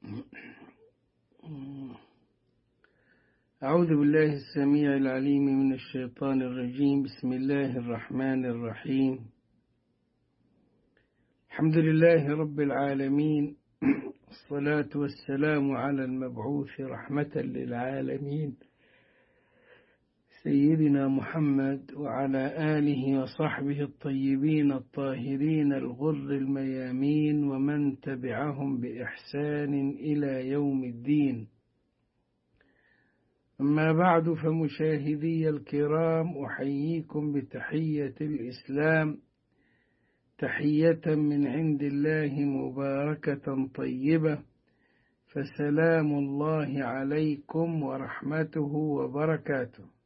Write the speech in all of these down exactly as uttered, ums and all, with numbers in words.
أعوذ بالله السميع العليم من الشيطان الرجيم. بسم الله الرحمن الرحيم. الحمد لله رب العالمين، الصلاة والسلام على المبعوث رحمة للعالمين سيدنا محمد وعلى آله وصحبه الطيبين الطاهرين الغر الميامين ومن تبعهم بإحسان إلى يوم الدين. أما بعد، فمشاهدي الكرام، أحييكم بتحية الإسلام، تحية من عند الله مباركة طيبة، فسلام الله عليكم ورحمته وبركاته.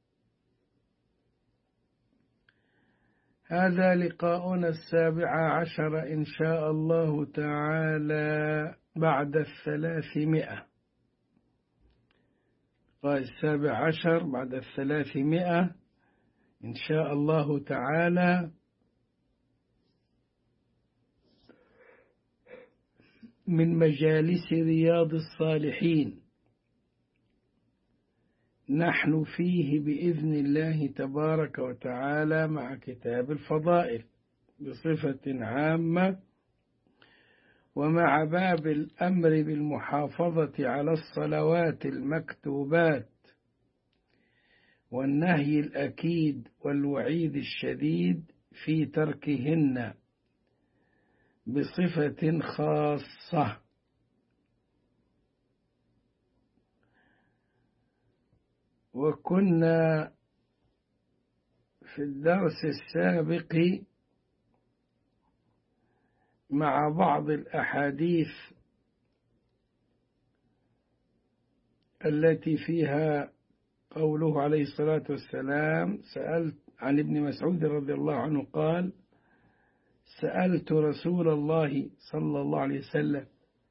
هذا لقاؤنا السابع عشر إن شاء الله تعالى بعد الثلاثمائة. السابع عشر بعد الثلاثمائة إن شاء الله تعالى من مجالس رياض الصالحين، نحن فيه بإذن الله تبارك وتعالى مع كتاب الفضائل بصفة عامة، ومع باب الأمر بالمحافظة على الصلوات المكتوبات والنهي الأكيد والوعيد الشديد في تركهن بصفة خاصة. وكنا في الدرس السابق مع بعض الأحاديث التي فيها قوله عليه الصلاة والسلام: سألت عن ابن مسعود رضي الله عنه قال: سألت رسول الله صلى الله عليه وسلم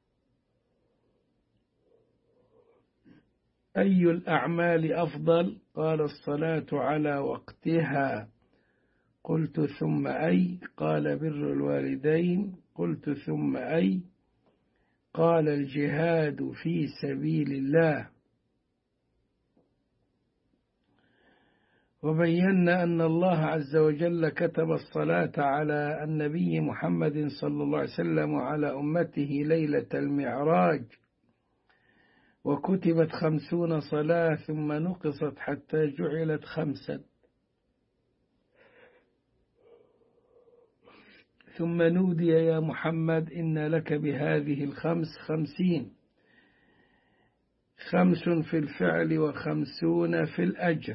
أي الأعمال أفضل؟ قال: الصلاة على وقتها. قلت: ثم أي؟ قال: بر الوالدين. قلت: ثم أي؟ قال: الجهاد في سبيل الله. وبينا أن الله عز وجل كتب الصلاة على النبي محمد صلى الله عليه وسلم وعلى أمته ليلة المعراج، وكتبت خمسون صلاة ثم نقصت حتى جعلت خمسا، ثم نودي: يا محمد إن لك بهذه الخمس خمسين، خمس في الفعل وخمسون في الأجر،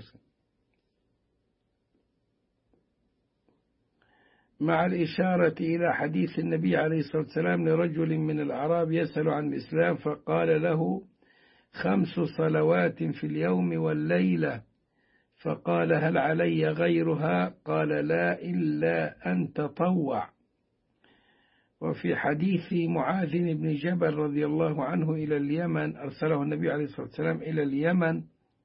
مع الإشارة إلى حديث النبي عليه الصلاة والسلام لرجل من الأعراب يسأل عن الإسلام، فقال له: خمس صلوات في اليوم والليلة. فقال: هل علي غيرها؟ قال: لا، إلا أن تطوع. وفي حديث معاذ بن جبل رضي الله عنه إلى اليمن، أرسله النبي عليه الصلاة والسلام إلى اليمن،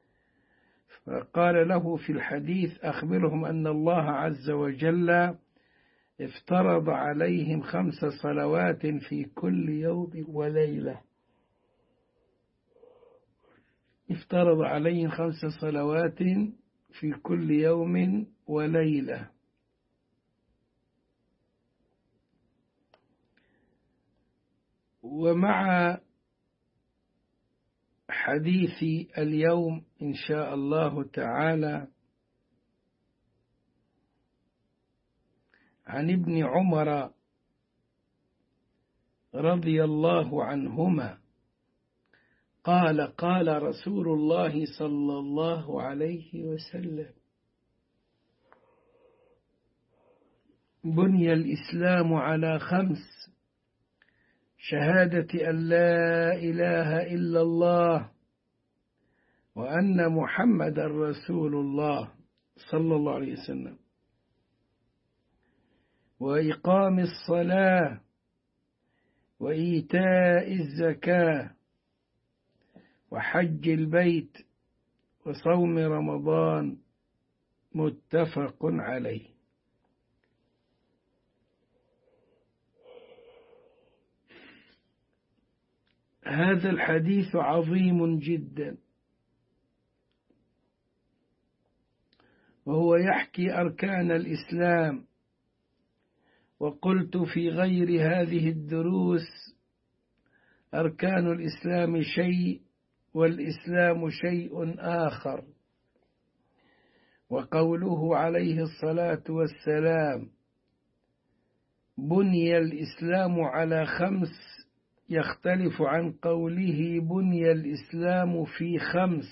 فقال له في الحديث: أخبرهم أن الله عز وجل افترض عليهم خمس صلوات في كل يوم وليلة. افترض عليهم خمس صلوات في كل يوم وليلة. ومع حديث اليوم إن شاء الله تعالى عن ابن عمر رضي الله عنهما قال: قال رسول الله صلى الله عليه وسلم: بني الإسلام على خمس: شهادة أن لا إله إلا الله وأن محمد رسول الله صلى الله عليه وسلم، وإقام الصلاة، وإيتاء الزكاة، وحج البيت، وصوم رمضان. متفق عليه. هذا الحديث عظيم جدا، وهو يحكي أركان الإسلام. وقلت في غير هذه الدروس: أركان الإسلام شيء والإسلام شيء آخر. وقوله عليه الصلاة والسلام: بني الإسلام على خمس، يختلف عن قوله بني الإسلام في خمس.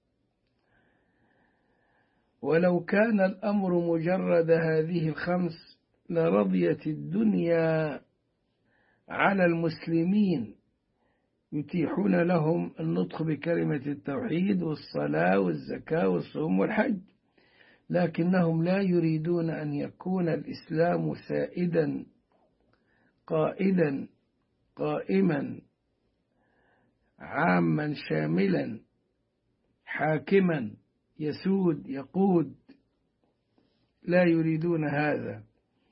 ولو كان الأمر مجرد هذه الخمس لرضيت الدنيا على المسلمين، يتيحون لهم النطق بكلمة التوحيد والصلاة والزكاة والصوم والحج، لكنهم لا يريدون أن يكون الإسلام سائدا قائدا قائما عاما شاملا حاكما يسود يقود، لا يريدون هذا.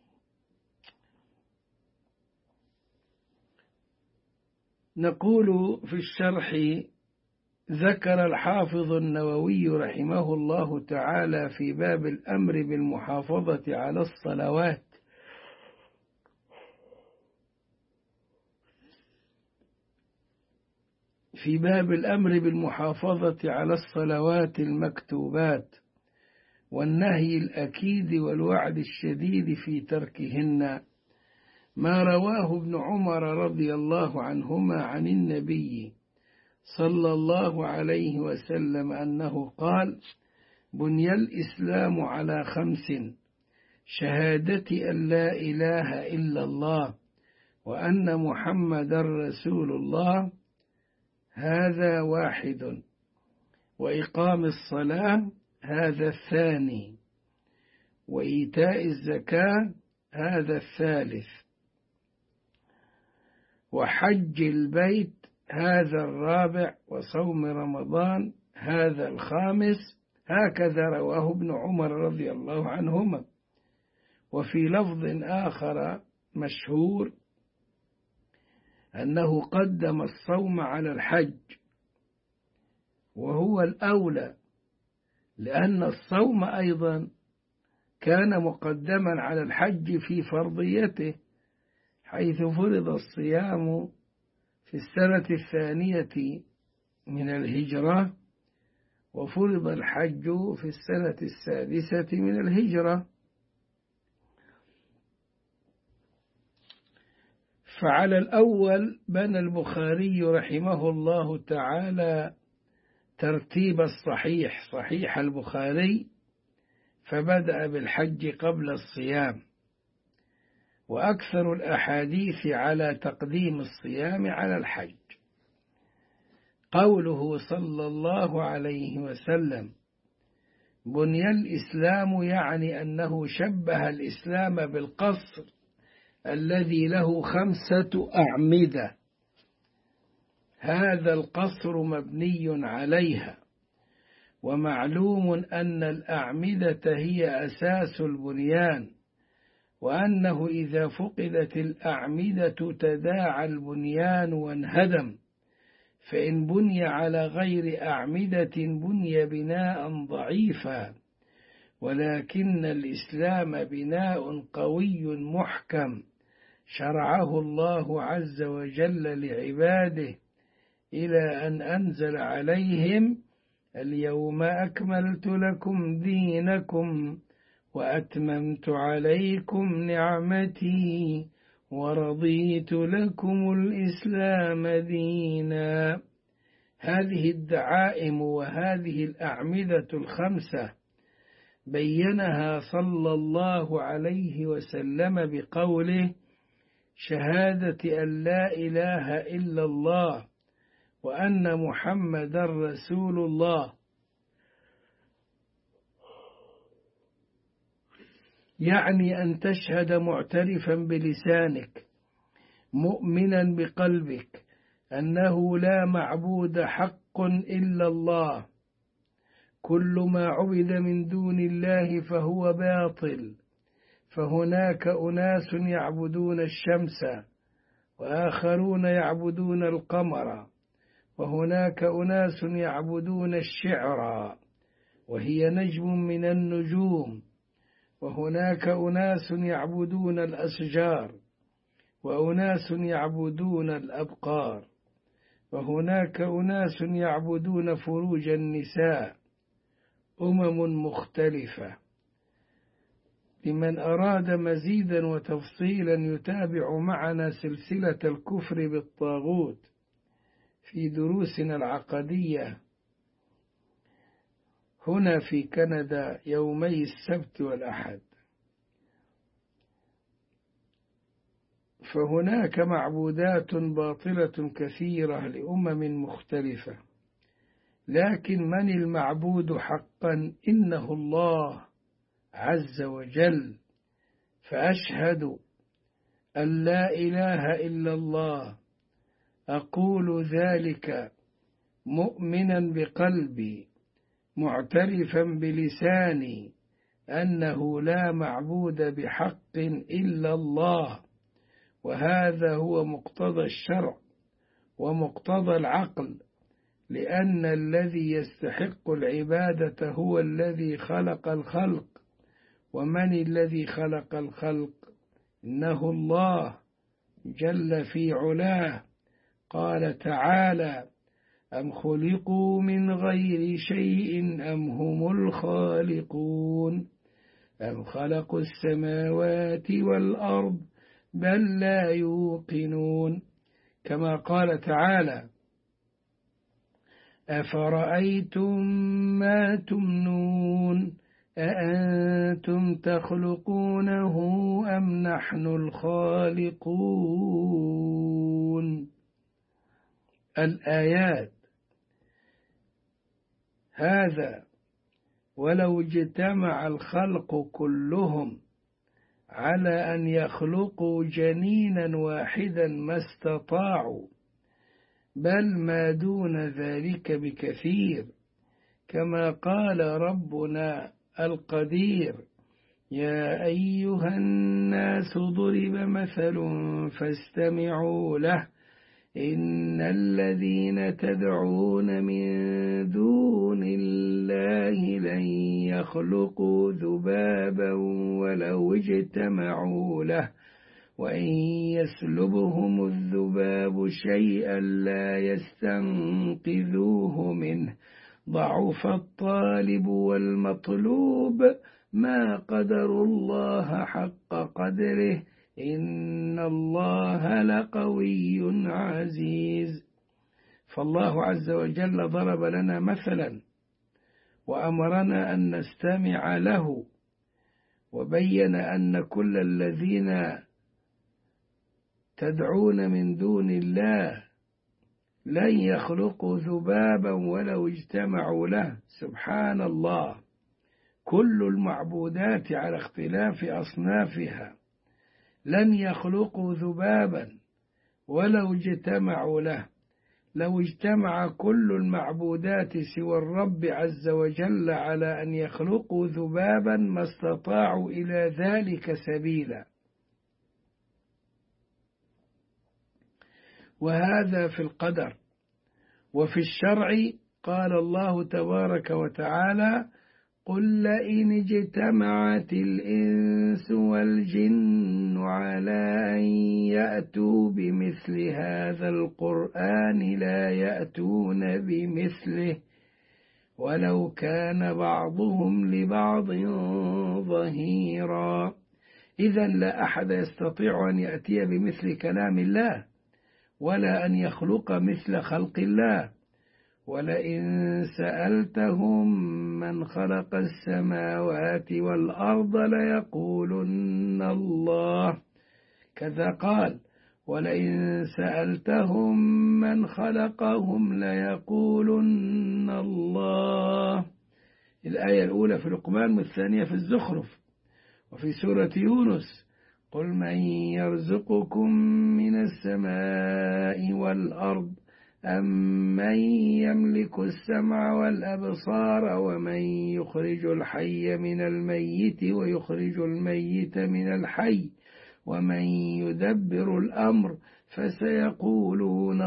نقول في الشرح: ذكر الحافظ النووي رحمه الله تعالى في باب الأمر بالمحافظة على الصلوات في باب الأمر بالمحافظة على الصلوات المكتوبات والنهي الأكيد والوعد الشديد في تركهن، ما رواه ابن عمر رضي الله عنهما عن النبي صلى الله عليه وسلم أنه قال: بني الإسلام على خمس: شهادة أن لا إله إلا الله وأن محمدا رسول الله، هذا واحد، وإقام الصلاة، هذا الثاني، وإيتاء الزكاة، هذا الثالث، وحج البيت، هذا الرابع، وصوم رمضان، هذا الخامس. هكذا رواه ابن عمر رضي الله عنهما. وفي لفظ آخر مشهور أنه قدم الصوم على الحج، وهو الأولى، لأن الصوم أيضا كان مقدما على الحج في فرضيته، حيث فرض الصيام في السنة الثانية من الهجرة، وفرض الحج في السنة السادسة من الهجرة. فعلى الأول بنى البخاري رحمه الله تعالى ترتيب الصحيح، صحيح البخاري، فبدأ بالحج قبل الصيام، وأكثر الأحاديث على تقديم الصيام على الحج. قوله صلى الله عليه وسلم: بني الإسلام، يعني أنه شبه الإسلام بالقصر الذي له خمسة أعمدة، هذا القصر مبني عليها، ومعلوم أن الأعمدة هي أساس البنيان، وأنه إذا فقدت الأعمدة تداعى البنيان وانهدم، فإن بني على غير أعمدة بني بناء ضعيفا، ولكن الإسلام بناء قوي محكم شرعه الله عز وجل لعباده، إلى أن أنزل عليهم: اليوم أكملت لكم دينكم وأتممت عليكم نعمتي ورضيت لكم الإسلام دينا. هذه الدعائم وهذه الأعمدة الخمسة بينها صلى الله عليه وسلم بقوله: شهادة أن لا إله إلا الله وأن محمدا رسول الله، يعني أن تشهد معترفا بلسانك مؤمنا بقلبك أنه لا معبود حق إلا الله، كل ما عبد من دون الله فهو باطل، فهناك أناس يعبدون الشمس وآخرون يعبدون القمر، وهناك أناس يعبدون الشعر وهي نجم من النجوم، وهناك أناس يعبدون الأشجار، وأناس يعبدون الأبقار، وهناك أناس يعبدون فروج النساء، أمم مختلفة. لمن أراد مزيدا وتفصيلا يتابع معنا سلسلة الكفر بالطاغوت في دروسنا العقدية هنا في كندا يومي السبت والأحد. فهناك معبودات باطلة كثيرة لأمم مختلفة، لكن من المعبود حقا؟ إنه الله عز وجل. فأشهد أن لا إله إلا الله، أقول ذلك مؤمنا بقلبي معترفا بلساني أنه لا معبود بحق إلا الله، وهذا هو مقتضى الشرع ومقتضى العقل، لأن الذي يستحق العبادة هو الذي خلق الخلق. ومن الذي خلق الخلق؟ إنه الله جل في علاه. قال تعالى: أم خلقوا من غير شيء أم هم الخالقون أم خلقوا السماوات والأرض بل لا يوقنون. كما قال تعالى: أفرأيتم ما تمنون أأنتم تخلقونه أم نحن الخالقون. الآيات. هذا ولو اجتمع الخلق كلهم على أن يخلقوا جنينا واحدا ما استطاعوا، بل ما دون ذلك بكثير، كما قال ربنا القدير: يا أيها الناس ضرب مثل فاستمعوا له إن الذين تدعون من دون الله لن يخلقوا ذبابا ولو اجتمعوا له وإن يسلبهم الذباب شيئا لا يستنقذوه منه ضعف الطالب والمطلوب ما قدروا الله حق قدره إن الله لقوي عزيز. فالله عز وجل ضرب لنا مثلا وأمرنا أن نستمع له، وبين أن كل الذين تدعون من دون الله لن يخلقوا ذبابا ولو اجتمعوا له. سبحان الله، كل المعبودات على اختلاف أصنافها لن يخلقوا ذبابا ولو اجتمعوا له. لو اجتمع كل المعبودات سوى الرب عز وجل على أن يخلقوا ذبابا ما استطاعوا إلى ذلك سبيلا. وهذا في القدر. وفي الشرع قال الله تبارك وتعالى: قل لئن اجتمعت الإنس والجن على أن يأتوا بمثل هذا القرآن لا يأتون بمثله ولو كان بعضهم لبعض ظهيرا. إذن لا أحد يستطيع أن يأتي بمثل كلام الله ولا أن يخلق مثل خلق الله. ولئن سألتهم من خلق السماوات والأرض ليقولن الله. كذا قال: ولئن سألتهم من خلقهم ليقولن الله. الآية الأولى في لقمان والثانية في الزخرف. وفي سورة يونس: قل من يرزقكم من السماء والأرض أم من يملك السمع والأبصار ومن يخرج الحي من الميت ويخرج الميت من الحي ومن يدبر الأمر فسيقولون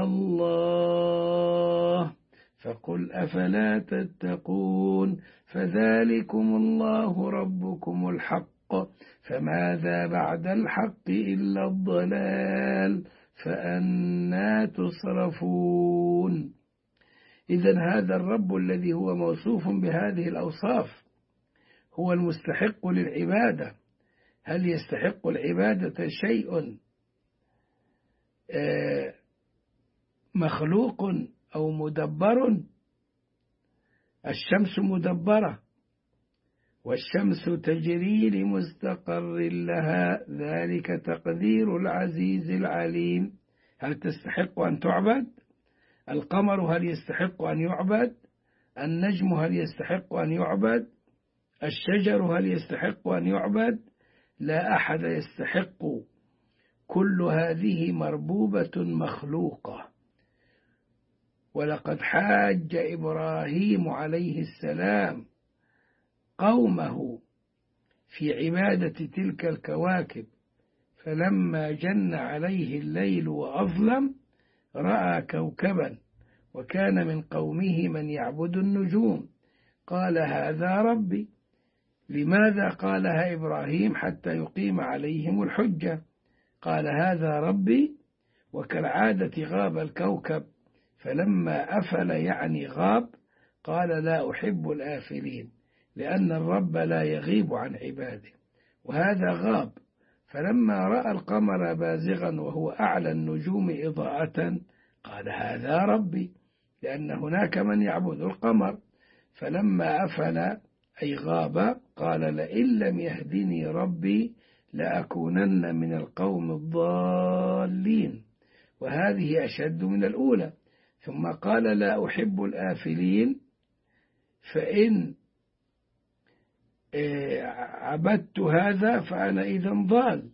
الله فقل أفلا تتقون فذلكم الله ربكم الحق فماذا بعد الحق إلا الضلال فأنى تصرفون. إذن هذا الرب الذي هو موصوف بهذه الأوصاف هو المستحق للعبادة. هل يستحق العبادة شيء مخلوق أو مدبر؟ الشمس مدبرة والشمس تجري لمستقر لها ذلك تقدير العزيز العليم. هل تستحق أن تعبد؟ القمر هل يستحق أن يعبد؟ النجم هل يستحق أن يعبد؟ الشجر هل يستحق أن يعبد؟ لا أحد يستحق. كل هذه مربوبة مخلوقة. ولقد حاج إبراهيم عليه السلام قومه في عبادة تلك الكواكب، فلما جن عليه الليل وأظلم رأى كوكبا وكان من قومه من يعبد النجوم قال هذا ربي. لماذا قالها إبراهيم؟ حتى يقيم عليهم الحجة. قال هذا ربي، وكالعادة غاب الكوكب، فلما أفل يعني غاب قال لا أحب الآفلين، لأن الرب لا يغيب عن عباده، وهذا غاب. فلما رأى القمر بازغا وهو أعلى النجوم إضاءة قال هذا ربي، لأن هناك من يعبد القمر. فلما أفل أي غاب قال لئن لم يهدني ربي لأكونن من القوم الضالين، وهذه أشد من الأولى. ثم قال لا أحب الآفلين، فإن عبدت هذا فأنا إذن ضال.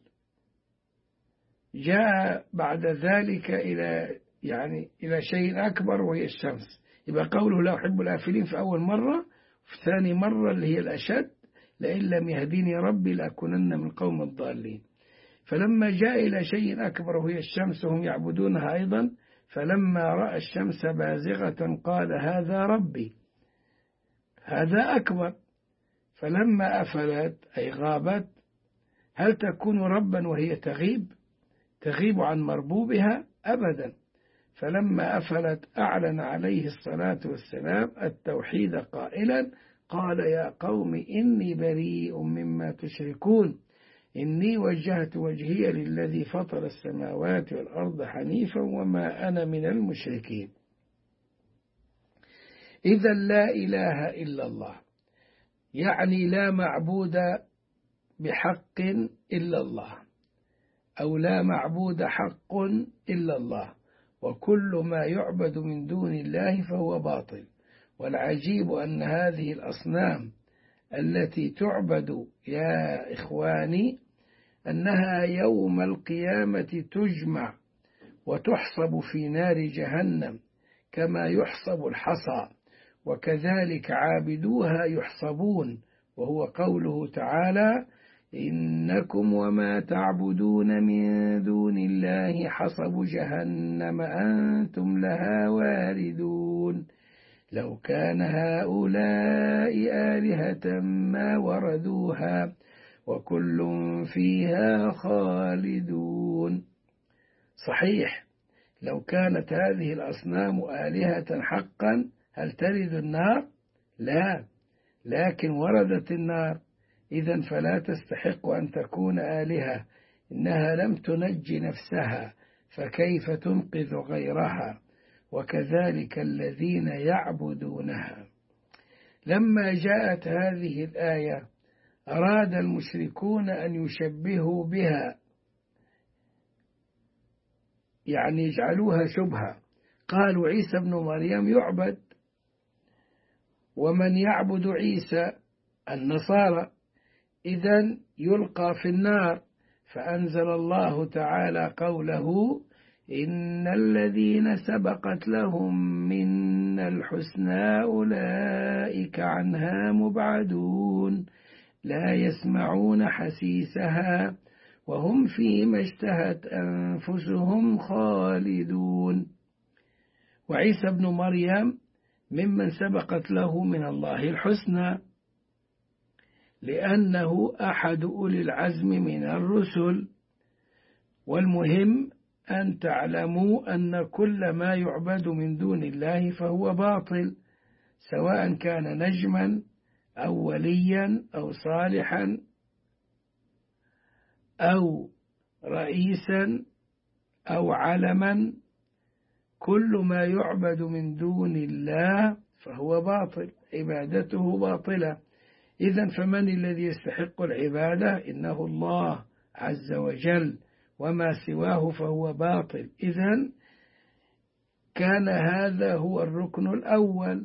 جاء بعد ذلك إلى يعني إلى شيء أكبر وهي الشمس. يبقى قوله لا أحب الآفلين في أول مرة، في ثاني مرة اللي هي الأشد لئن لم يهديني ربي لأكونن من قوم الضالين. فلما جاء إلى شيء أكبر وهي الشمس هم يعبدونها أيضا، فلما رأى الشمس بازغة قال هذا ربي، هذا أكبر. فلما أفلت أي غابت، هل تكون ربا وهي تغيب تغيب عن مربوبها؟ أبدا. فلما أفلت أعلن عليه الصلاة والسلام التوحيد قائلا قال يا قوم إني بريء مما تشركون إني وجهت وجهي للذي فطر السماوات والأرض حنيفا وما أنا من المشركين. إذا لا إله إلا الله، يعني لا معبود بحق إلا الله، أو لا معبود حق إلا الله، وكل ما يعبد من دون الله فهو باطل. والعجيب أن هذه الأصنام التي تعبد يا إخواني أنها يوم القيامة تجمع وتحصب في نار جهنم كما يحصب الحصى، وكذلك عابدوها يحصبون، وهو قوله تعالى إنكم وما تعبدون من دون الله حصب جهنم أنتم لها واردون لو كان هؤلاء آلهة ما وردوها وكل فيها خالدون. صحيح، لو كانت هذه الأصنام آلهة حقا هل ترد النار؟ لا، لكن وردت النار، إذن فلا تستحق أن تكون آلهة، إنها لم تنج نفسها فكيف تنقذ غيرها، وكذلك الذين يعبدونها. لما جاءت هذه الآية أراد المشركون أن يشبهوا بها، يعني يجعلوها شبهة. قالوا عيسى بن مريم يعبد، ومن يعبد عيسى النصارى إذن يلقى في النار. فأنزل الله تعالى قوله إن الذين سبقت لهم من الحسنى أولئك عنها مبعدون لا يسمعون حسيسها وهم فيما اشتهت أنفسهم خالدون. وعيسى ابن مريم ممن سبقت له من الله الحسنى، لأنه أحد أولي العزم من الرسل. والمهم أن تعلموا أن كل ما يعبد من دون الله فهو باطل، سواء كان نجما أو وليا أو صالحا أو رئيسا أو علما. كل ما يعبد من دون الله فهو باطل، عبادته باطلة. إذن فمن الذي يستحق العبادة؟ إنه الله عز وجل، وما سواه فهو باطل. إذن كان هذا هو الركن الأول.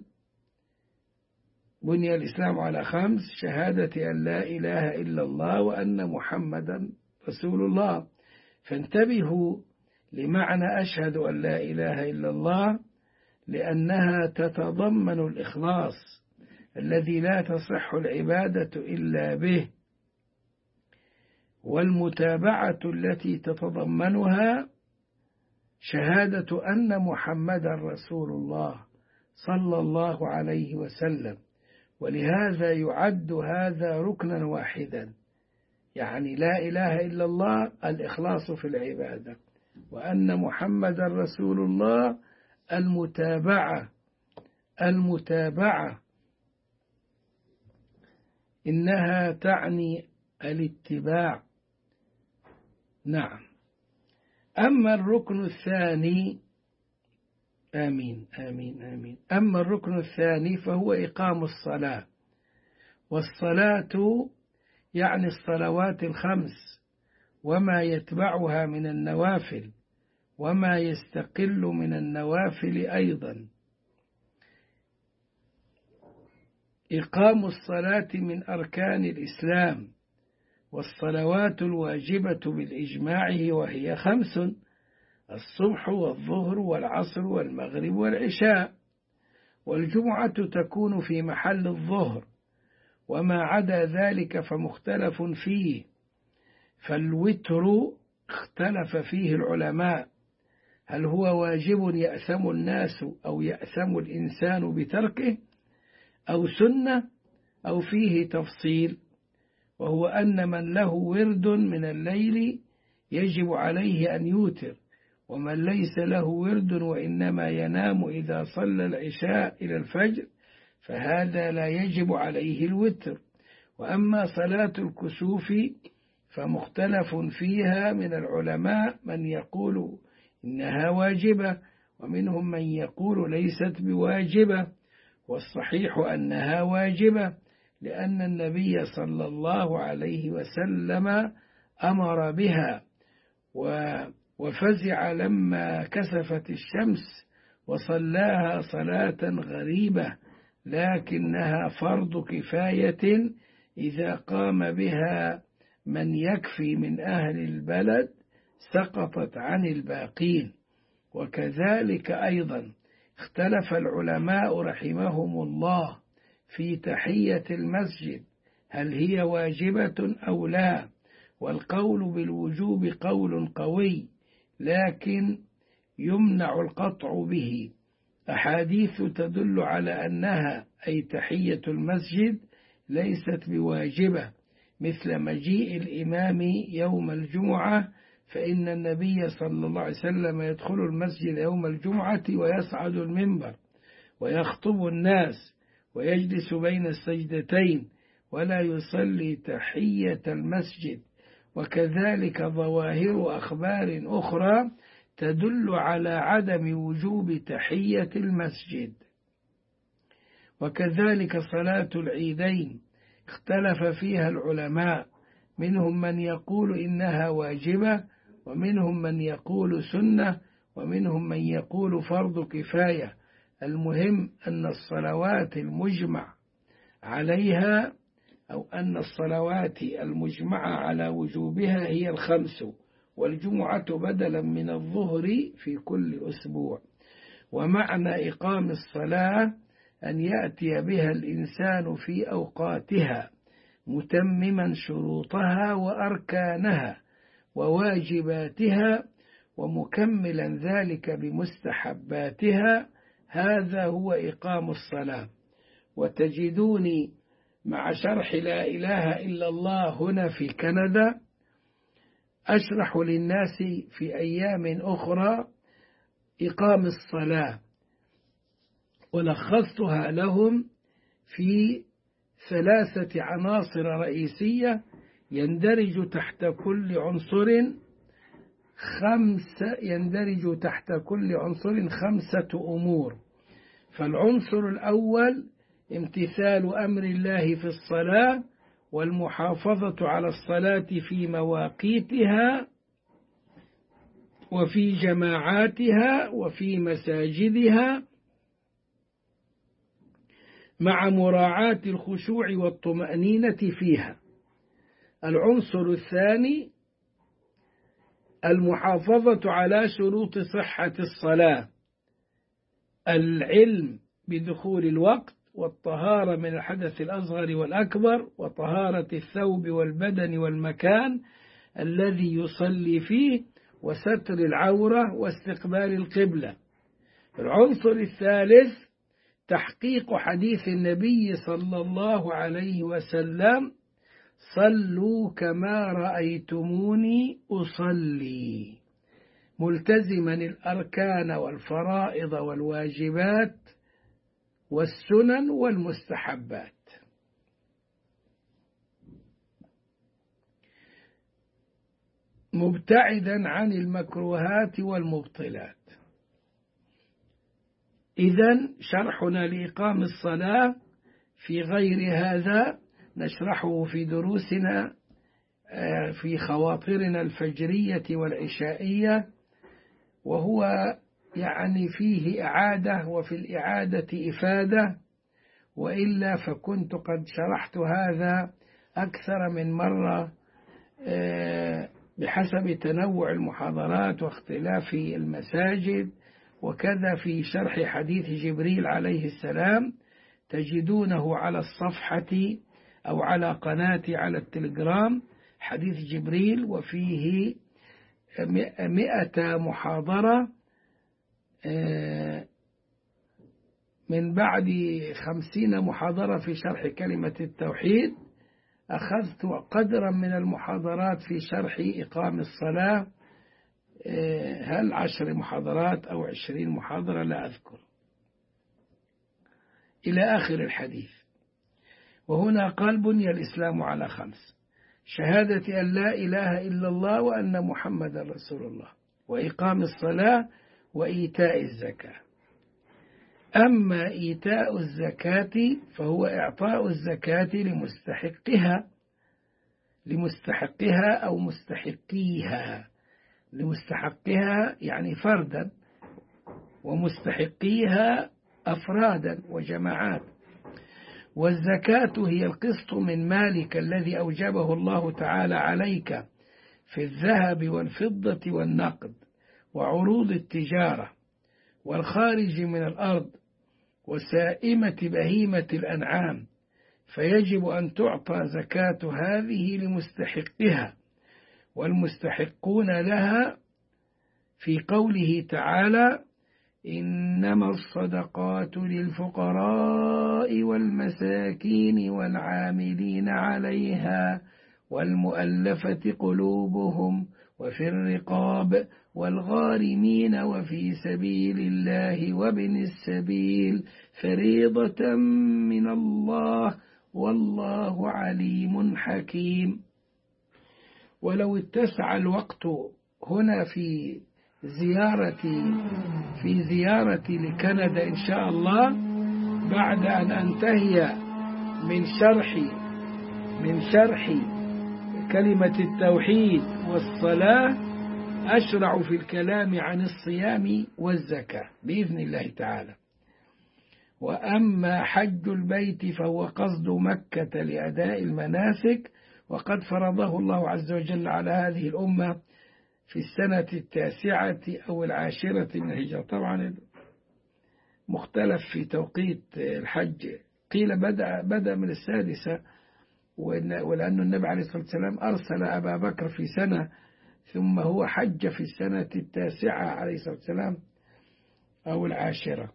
بني الإسلام على خمس: شهادة أن لا إله إلا الله وأن محمدا رسول الله. فانتبهوا لمعنى أشهد أن لا إله إلا الله، لأنها تتضمن الإخلاص الذي لا تصح العبادة إلا به، والمتابعة التي تتضمنها شهادة أن محمدا رسول الله صلى الله عليه وسلم. ولهذا يعد هذا ركنا واحدا، يعني لا إله إلا الله الإخلاص في العبادة، وأن محمدا رسول الله المتابعة المتابعة إنها تعني الاتباع. نعم. أما الركن الثاني آمين آمين آمين أما الركن الثاني فهو إقام الصلاة. والصلاة يعني الصلوات الخمس وما يتبعها من النوافل وما يستقل من النوافل أيضا. إقام الصلاة من أركان الإسلام، والصلوات الواجبة بالإجماع وهي خمس: الصبح والظهر والعصر والمغرب والعشاء. والجمعة تكون في محل الظهر، وما عدا ذلك فمختلف فيه. فالوتر اختلف فيه العلماء، هل هو واجب يأثم الناس أو يأثم الإنسان بتركه، أو سنة، أو فيه تفصيل. وهو أن من له ورد من الليل يجب عليه أن يوتر، ومن ليس له ورد وإنما ينام إذا صلى العشاء إلى الفجر فهذا لا يجب عليه الوتر. وأما صلاة الكسوف فمختلف فيها من العلماء، من يقول إنها واجبة، ومنهم من يقول ليست بواجبة. والصحيح أنها واجبة، لأن النبي صلى الله عليه وسلم أمر بها وفزع لما كسفت الشمس وصلاها صلاة غريبة، لكنها فرض كفاية إذا قام بها من يكفي من أهل البلد سقطت عن الباقين. وكذلك أيضا اختلف العلماء رحمهم الله في تحية المسجد، هل هي واجبة أو لا؟ والقول بالوجوب قول قوي، لكن يمنع القطع به. أحاديث تدل على أنها أي تحية المسجد ليست بواجبة، مثل مجيء الإمام يوم الجمعة، فإن النبي صلى الله عليه وسلم يدخل المسجد يوم الجمعة ويصعد المنبر ويخطب الناس ويجلس بين السجدتين ولا يصلي تحية المسجد. وكذلك ظواهر أخبار أخرى تدل على عدم وجوب تحية المسجد. وكذلك صلاة العيدين اختلف فيها العلماء، منهم من يقول إنها واجبة، ومنهم من يقول سنة، ومنهم من يقول فرض كفاية. المهم أن الصلوات المجمع عليها أو أن الصلوات المجمعة على وجوبها هي الخمس، والجمعة بدلا من الظهر في كل أسبوع. ومعنى إقام الصلاة أن يأتي بها الإنسان في أوقاتها متمما شروطها وأركانها، وواجباتها ومكملا ذلك بمستحباتها، هذا هو إقام الصلاة. وتجدوني مع شرح لا إله إلا الله هنا في كندا أشرح للناس في أيام أخرى إقام الصلاة، ولخصتها لهم في ثلاثة عناصر رئيسية يندرج تحت كل عنصر خمسة يندرج تحت كل عنصر خمسة أمور. فالعنصر الأول امتثال أمر الله في الصلاة والمحافظة على الصلاة في مواقيتها وفي جماعاتها وفي مساجدها، مع مراعاة الخشوع والطمأنينة فيها. العنصر الثاني المحافظة على شروط صحة الصلاة: العلم بدخول الوقت، والطهارة من الحدث الأصغر والأكبر، وطهارة الثوب والبدن والمكان الذي يصلي فيه، وستر العورة، واستقبال القبلة. العنصر الثالث تحقيق حديث النبي صلى الله عليه وسلم: صلوا كما رأيتموني أصلي، ملتزما الأركان والفرائض والواجبات والسنن والمستحبات. مبتعدا عن المكروهات والمبطلات. إذن شرحنا لإقام الصلاة في غير هذا نشرحه في دروسنا في خواطرنا الفجرية والعشائية، وهو يعني فيه إعادة وفي الإعادة إفادة، وإلا فكنت قد شرحت هذا أكثر من مرة بحسب تنوع المحاضرات واختلاف المساجد، وكذا في شرح حديث جبريل عليه السلام تجدونه على الصفحة أو على قناتي على التليجرام، حديث جبريل، وفيه مئة محاضرة من بعد خمسين محاضرة في شرح كلمة التوحيد. أخذت قدرا من المحاضرات في شرح إقام الصلاة، هل عشر محاضرات أو عشرين محاضرة لا أذكر، إلى آخر الحديث. وهنا قال: بني الإسلام على خمس: شهادة أن لا إله إلا الله وأن محمد رسول الله، وإقام الصلاة، وإيتاء الزكاة. أما إيتاء الزكاة فهو إعطاء الزكاة لمستحقها لمستحقها أو مستحقيها. لمستحقها يعني فردا، ومستحقيها أفرادا وجماعات. والزكاة هي القسط من مالك الذي أوجبه الله تعالى عليك في الذهب والفضة والنقد وعروض التجارة والخارج من الأرض وسائمة بهيمة الأنعام، فيجب أن تعطى زكاة هذه لمستحقها، والمستحقون لها في قوله تعالى: إنما الصدقات للفقراء والمساكين والعاملين عليها والمؤلفة قلوبهم وفي الرقاب والغارمين وفي سبيل الله وابن السبيل فريضة من الله والله عليم حكيم. ولو اتسع الوقت هنا في زيارتي في زيارتي لكندا إن شاء الله، بعد أن أنتهي من شرح من شرح كلمة التوحيد والصلاة، أشرع في الكلام عن الصيام والزكاة بإذن الله تعالى. وأما حج البيت فهو قصد مكة لأداء المناسك، وقد فرضه الله عز وجل على هذه الأمة في السنة التاسعة أو العاشرة من الهجرة. طبعا مختلف في توقيت الحج، قيل بدأ, بدأ من السادسة، ولأن النبي عليه الصلاة والسلام أرسل أبا بكر في سنة ثم هو حج في السنة التاسعة عليه الصلاة والسلام أو العاشرة.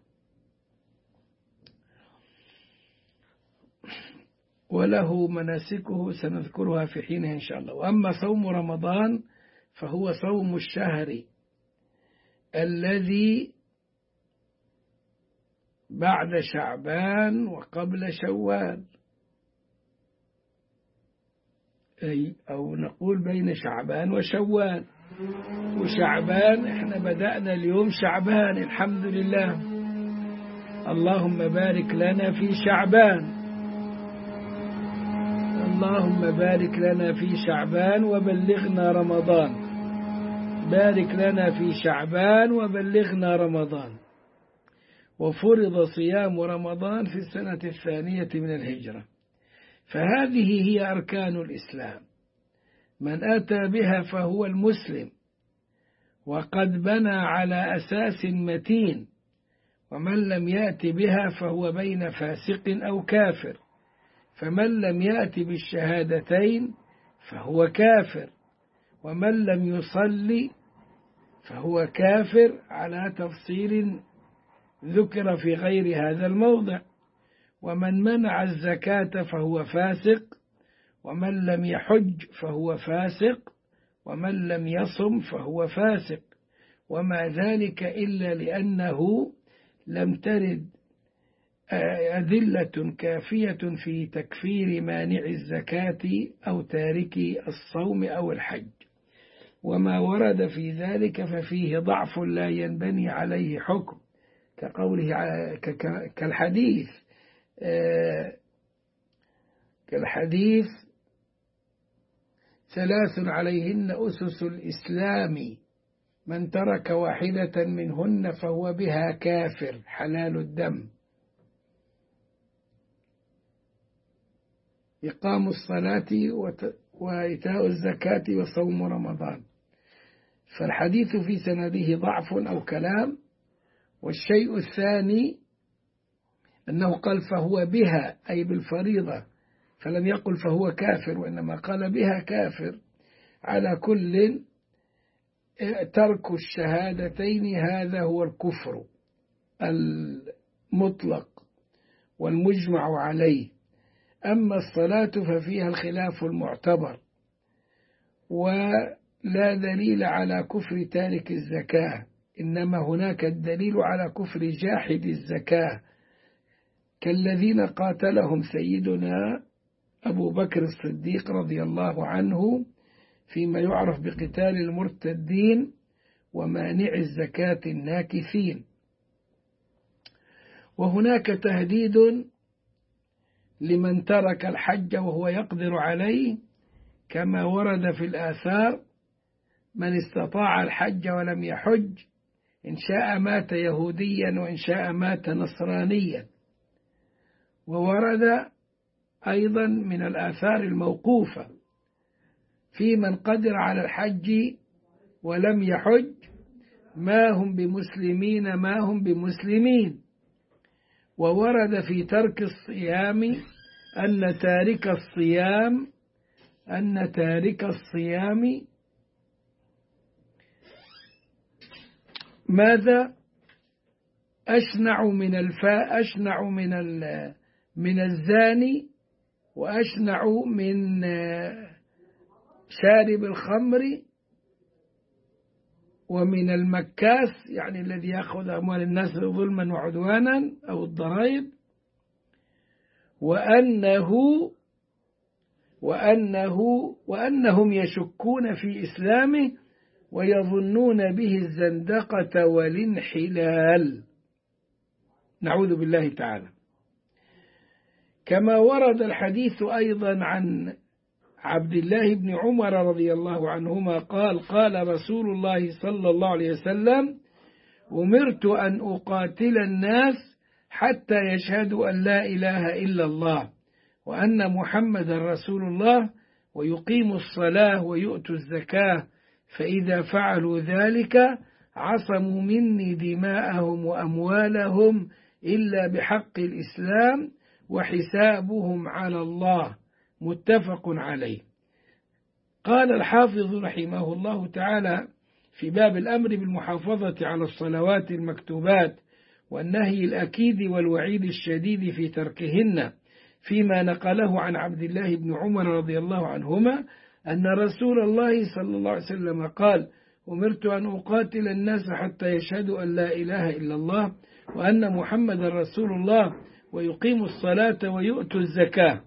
وله مناسكه سنذكرها في حينها إن شاء الله. وأما صوم رمضان فهو صوم الشهر الذي بعد شعبان وقبل شوال، أي أو نقول بين شعبان وشوال. وشعبان احنا بدأنا اليوم شعبان، الحمد لله، اللهم بارك لنا في شعبان، اللهم بارك لنا في شعبان وبلغنا رمضان، بارك لنا في شعبان وبلغنا رمضان. وفرض صيام رمضان في السنة الثانية من الهجرة. فهذه هي أركان الإسلام، من أتى بها فهو المسلم، وقد بنى على أساس متين، ومن لم يأت بها فهو بين فاسق أو كافر. فمن لم يأت بالشهادتين فهو كافر، ومن لم يصلي فهو كافر على تفصيل ذكر في غير هذا الموضع. ومن منع الزكاة فهو فاسق، ومن لم يحج فهو فاسق، ومن لم يصم فهو فاسق. وما ذلك إلا لأنه لم ترد أدلة كافية في تكفير مانع الزكاة أو تارك الصوم أو الحج. وما ورد في ذلك ففيه ضعف لا ينبني عليه حكم، كقوله كالحديث كالحديث ثلاث عليهن أسس الإسلام، من ترك واحدة منهن فهو بها كافر، حلال الدم، إقام الصلاة وإيتاء الزكاة وصوم رمضان. فالحديث في سنده ضعف أو كلام. والشيء الثاني أنه قال فهو بها أي بالفريضة، فلم يقل فهو كافر، وإنما قال بها كافر. على كل ترك الشهادتين هذا هو الكفر المطلق والمجمع عليه. أما الصلاة ففيها الخلاف المعتبر، ولا دليل على كفر تارك الزكاة، إنما هناك الدليل على كفر جاحد الزكاة، كالذين قاتلهم سيدنا أبو بكر الصديق رضي الله عنه فيما يعرف بقتال المرتدين ومانع الزكاة الناكثين. وهناك تهديد لمن ترك الحج وهو يقدر عليه، كما ورد في الآثار: من استطاع الحج ولم يحج إن شاء مات يهوديا وإن شاء مات نصرانيا. وورد أيضا من الآثار الموقوفة في من قدر على الحج ولم يحج: ما هم بمسلمين ما هم بمسلمين. وورد في ترك الصيام أن تارك الصيام أن تارك الصيام ماذا أشنع من الفاء أشنع من من الزاني، وأشنع من شارب الخمر، ومن المكاس يعني الذي يأخذ أموال الناس ظلما وعدوانا أو الضرائب. وأنه وأنه وأنهم يشكون في إسلامه ويظنون به الزندقة والانحلال، نعوذ بالله تعالى. كما ورد الحديث أيضا عن عبد الله بن عمر رضي الله عنهما قال: قال رسول الله صلى الله عليه وسلم: أمرت أن أقاتل الناس حتى يشهدوا أن لا إله إلا الله وأن محمد رسول الله ويقيموا الصلاة ويؤتوا الزكاة، فإذا فعلوا ذلك عصموا مني دماءهم وأموالهم إلا بحق الإسلام وحسابهم على الله، متفق عليه. قال الحافظ رحمه الله تعالى في باب الأمر بالمحافظة على الصلوات المكتوبات والنهي الأكيد والوعيد الشديد في تركهن، فيما نقله عن عبد الله بن عمر رضي الله عنهما أن رسول الله صلى الله عليه وسلم قال: أمرت أن أقاتل الناس حتى يشهدوا أن لا إله إلا الله وأن محمد رسول الله ويقيموا الصلاة ويؤتوا الزكاة.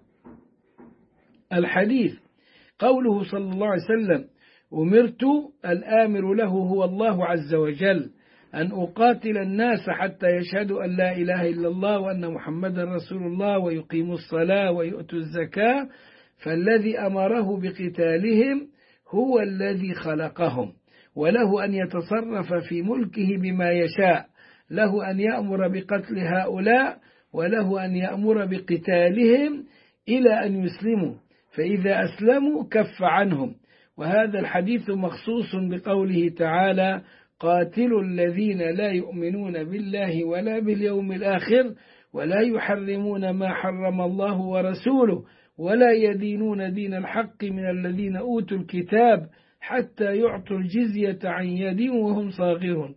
الحديث قوله صلى الله عليه وسلم: أمرت، الآمر له هو الله عز وجل، أن أقاتل الناس حتى يشهدوا أن لا إله إلا الله وأن محمد رسول الله ويقيموا الصلاة ويؤتوا الزكاة، فالذي أمره بقتالهم هو الذي خلقهم، وله أن يتصرف في ملكه بما يشاء، له أن يأمر بقتل هؤلاء وله أن يأمر بقتالهم إلى أن يسلموا، فإذا أسلموا كف عنهم. وهذا الحديث مخصوص بقوله تعالى: قاتلوا الذين لا يؤمنون بالله ولا باليوم الآخر ولا يحرمون ما حرم الله ورسوله ولا يدينون دين الحق من الذين أوتوا الكتاب حتى يعطوا الجزية عن يد وهم صاغرون.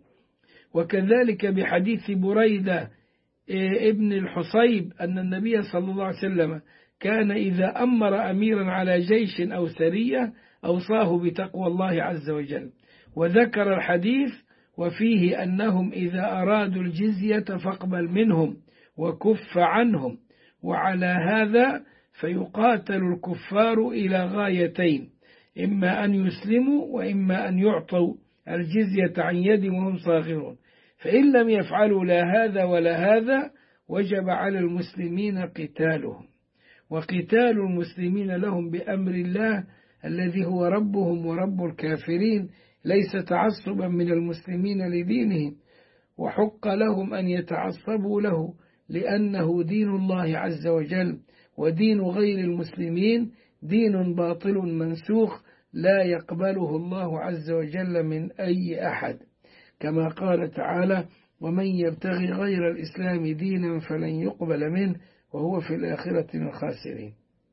وكذلك بحديث بريدة ابن الحصيب أن النبي صلى الله عليه وسلم كان إذا أمر أميرا على جيش أو سرية أوصاه بتقوى الله عز وجل. وذكر الحديث وفيه أنهم إذا أرادوا الجزية فاقبل منهم وكف عنهم، وعلى هذا فيقاتل الكفار إلى غايتين: إما أن يسلموا وإما أن يعطوا الجزية عن يد وهم صاغرون، فإن لم يفعلوا لا هذا ولا هذا وجب على المسلمين قتالهم. وقتال المسلمين لهم بأمر الله الذي هو ربهم ورب الكافرين ليس تعصبا من المسلمين لدينهم، وحق لهم أن يتعصبوا له لأنه دين الله عز وجل، ودين غير المسلمين دين باطل منسوخ لا يقبله الله عز وجل من أي أحد، كما قال تعالى: ومن يبتغي غير الإسلام دينا فلن يقبل منه وهو في الآخرة من الخاسرين.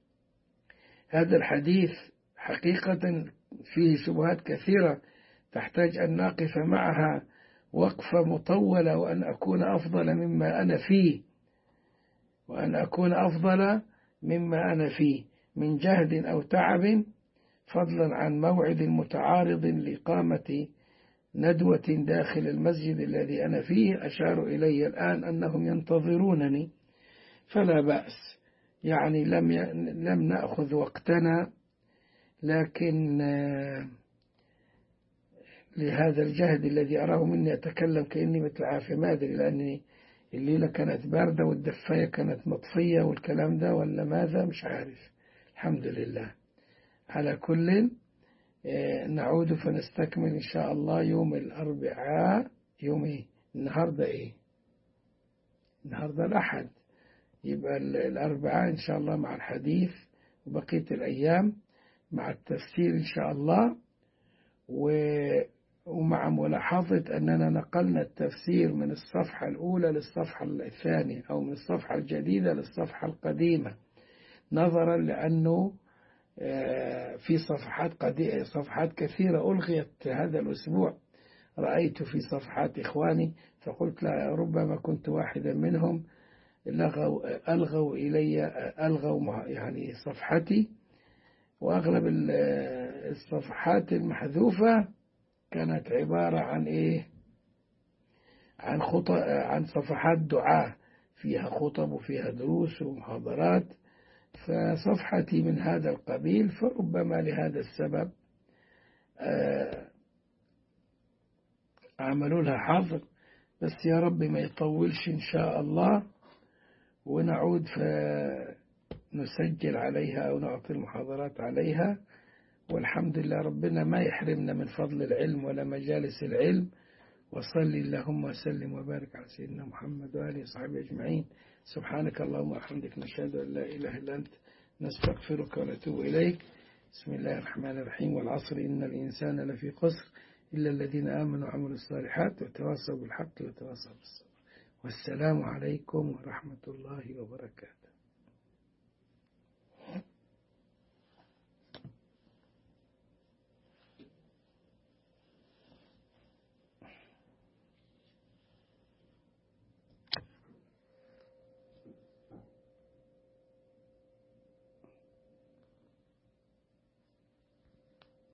هذا الحديث حقيقة فيه شبهات كثيرة تحتاج أن نقف معها وقفة مطولة، وأن أكون أفضل مما أنا فيه وأن أكون أفضل مما أنا فيه من جهد أو تعب، فضلا عن موعد متعارض لإقامة ندوة داخل المسجد الذي أنا فيه. أشار إلي الآن أنهم ينتظرونني، فلا بأس، يعني لم لم نأخذ وقتنا، لكن لهذا الجهد الذي أراه مني أتكلم كأني مثل عافية، ما أدري، لأني الليلة كانت باردة والدفاية كانت مطفية والكلام ده ولا ماذا، مش عارف. الحمد لله. على كل نعود فنستكمل إن شاء الله يوم الأربعاء. يوم إيه النهاردة؟ إيه النهاردة؟ الأحد. يبقى الأربعاء إن شاء الله مع الحديث، وبقية الأيام مع التفسير إن شاء الله، ومع ملاحظة أننا نقلنا التفسير من الصفحة الأولى للصفحة الثانية، أو من الصفحة الجديدة للصفحة القديمة، نظرا لأنه في صفحات قديمة صفحات كثيرة ألغيت هذا الأسبوع. رأيت في صفحات إخواني فقلت لا، ربما كنت واحدا منهم، ألغوا, ألغوا إلي ألغوا يعني صفحتي. وأغلب الصفحات المحذوفة كانت عبارة عن إيه؟ عن خطب، عن صفحات دعاء فيها خطب وفيها دروس ومحاضرات، فصفحتي من هذا القبيل، فربما لهذا السبب عملوا لها حظر. بس يا رب ما يطولش إن شاء الله، ونعود فنسجل عليها أو نعطي المحاضرات عليها. والحمد لله، ربنا ما يحرمنا من فضل العلم ولا مجالس العلم. وصلي اللهم وسلم وبارك على سيدنا محمد وآله وصحبه أجمعين. سبحانك اللهم وبحمدك، نشهد أن لا إله إلا أنت، نستغفرك ونتوب إليك. بسم الله الرحمن الرحيم. والعصر إن الإنسان لفي خسر إلا الذين آمنوا وعملوا الصالحات وتواصوا بالحق وتواصوا بالصبر. والسلام عليكم ورحمة الله وبركاته.